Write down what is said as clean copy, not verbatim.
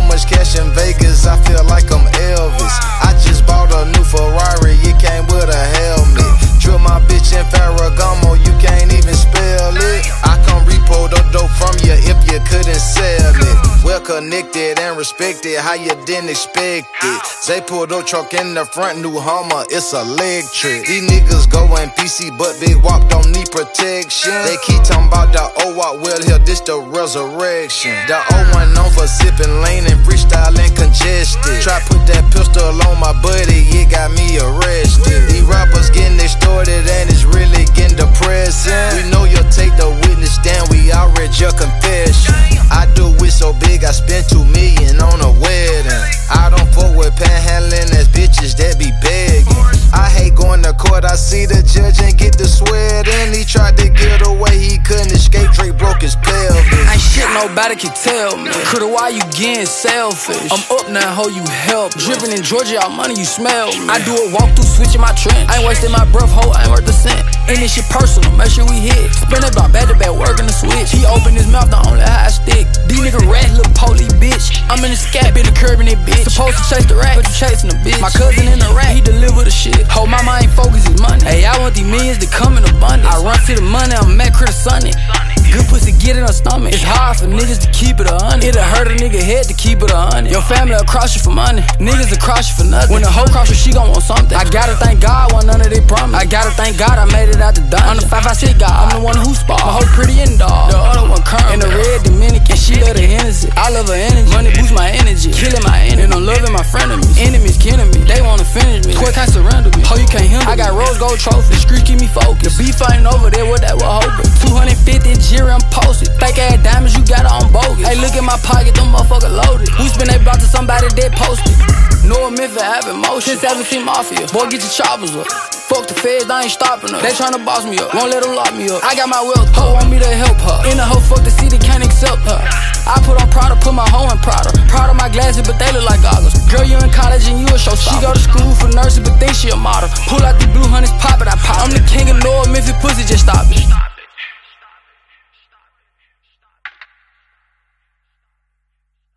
much cash in Vegas, I feel like I'm Elvis. I just bought a new Ferrari, it came with a helmet. Drill my bitch in Ferragamo, you can't even spell it. I come repo the dope from you if you couldn't sell it. Well connected and respected, how you didn't expect it. Zay pulled up truck in the front, new Hummer, it's electric. These niggas going PC, but Big Wop don't need protection. They keep talking about the O-Wop, well here, this the resurrection. The O1 known for sipping lane and freestyling congested. Try put that pistol on my buddy, it got me arrested. These rappers getting extorted and it's really getting depressing. We know you'll take the witness stand, we all read your confession. I do it so big, I spent $2 million on a wedding. I don't fuck with panhandling as bitches that be begging. I hate going to court, I see the judge and get the sweat in. He tried to get away, he couldn't escape, Drake broke his pelvis. Ain't shit nobody can tell me. Critter, why you getting selfish? I'm up now, ho, you help. Drippin' in Georgia, all money, you smell me. I do a walkthrough, switching my trench. I ain't wasting my breath, ho, I ain't worth a cent. And this shit personal, make sure we hit. Spin it about back to back, working the switch. He opened his mouth, the only how I stick. These niggas rat, little police bitch. I'm in the scat, been the curb in it, bitch. Supposed to chase the rat, but you chasing the bitch. My cousin in the rat, he deliver the shit. Ho, my mind ain't focused, his money. Hey, I want these millions to come in abundance. I run to the money, I'm mad, Critter Sonny. Good pussy, get in her stomach. It's hard for niggas to keep it 100. It'll hurt a nigga head to keep it 100. Your family will cross you for money, niggas will cross you for nothing. When the hoe cross you, she gon' want something. I gotta thank God, want none of they promise. I gotta thank God I made it out the dungeon. I'm the 556 God, I'm the one who spot. My hoe pretty in dog, the other one current. In the red Dominican, she love the Hennessy. I love her energy, money boosts my energy. Killing my enemy, and I'm loving my frenemies. Enemies killing me, they wanna finish me. Quick, can't surrender me. Ho, you can't handle me. I got rose gold trophy, the streets keep me focused. The beef ain't over there, what that was hoping. 250 Jiri, I'm posted. Fake ass diamonds, you got on bogus. Hey, look at my pocket, them motherfuckers loaded. We spin they block to somebody that posted. No Memphis having motion. 17 Mafia, boy, get your choppers up. Fuck the feds, I ain't stopping us. They tryna boss me up, won't let them lock me up. I got my wealth, hoe want me to help her. In the hoe, fuck the city, can't accept her. I put on Prada, put my hoe in Prada. Proud of my glasses, but they look like goggles. Girl, you in college and you a showstopper. She go to school for nursing, but think she a model. Pull out the blue hunters, pop it, I pop. I'm the king of North Memphis, pussy, just stop it.